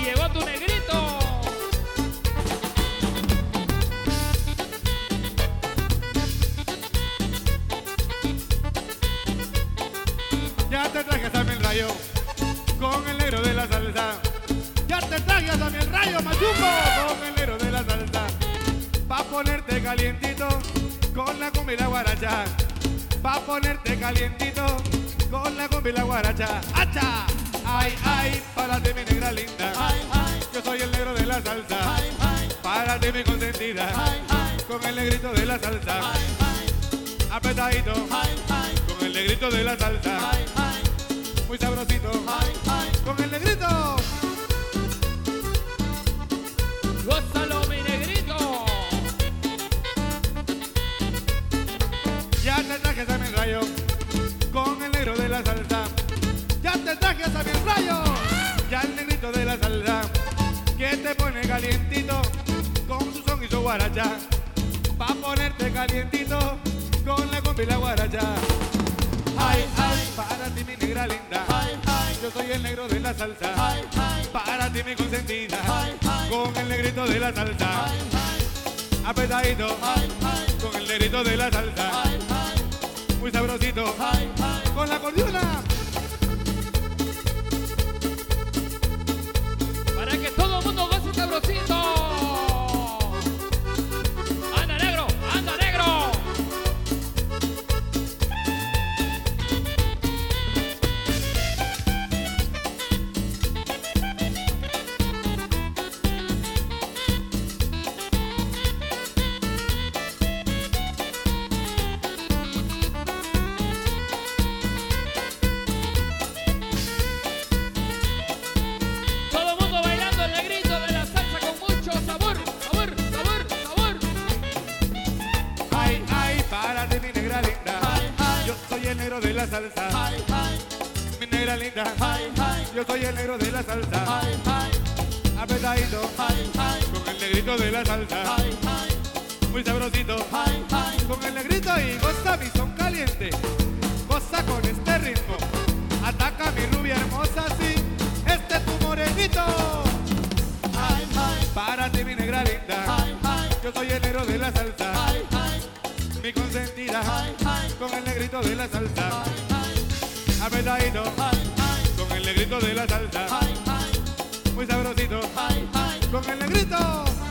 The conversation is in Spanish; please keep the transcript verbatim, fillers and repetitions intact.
llegó tu negrito. Ya te traje a mi rayo con el negro de la salsa. Ya te traje a mi rayo Mayumbo con el negro de la salsa. Pa' ponerte calientito con la cumbia y la guaracha. Pa' ponerte calientito con la cumbia y la guaracha. ¡Acha! Ay, ay, para ti mi negra linda. Ay, ay, Yo soy el negro de la salsa. ay, ay, Para ti mi consentida. ay, ay, Con el negrito de la salsa. ay, ay, Apretadito. ay, ay, Con el negrito de la salsa. ay, ay, Muy sabrosito. ay, ay. Con el negrito. Gózalo, mi negrito. Ya te traje a mi rayo con el negro de la salsa. Ya te traje a mi rayo. Ya el negrito de la salsa que te pone calientito con su son y su guaracha. Pa' ponerte calientito con la cumbia y la guaracha. Ay, ay, Para ti mi negra linda. ay, ay, Yo soy el negro de la salsa. ay, ay, Para ti mi consentida. ay, ay, Con el negrito de la salsa. ay, ay, Apretadito. ay, ay, Con el negrito de la salsa. ay, ay, Muy sabrosito. ay, ay. Con la cordiona. Para que todo el mundo goce sabrosito. Anda negro, anda negro. Todo el mundo bailando el negrito de la salsa con mucho sabor, sabor, sabor, sabor. Ay, ay, para ti mi negra linda. Ay, ay, Yo soy el negro de la salsa. ay, ay, Mi negra linda. ay, ay, Yo soy el negro de la salsa. ay, ay, Apretadito. ay, ay, Con el negrito de la salsa. ay, ay, Muy sabrosito. ay, ay. Con el negrito y goza mi son caliente. Goza con este ritmo. Ataca mi rubia hermosa, sí. Este es tu morenito. Ay, ay, Para ti mi negra linda. ay, ay, Yo soy el negro de la salsa. ay, ay, Mi consentida. ay, ay, Con el negrito de la salsa. ay, ay, Apretadito. ay, ay, Con el negrito de la salsa. ay, ay, Muy sabrosito. ay, ay. Con el negrito.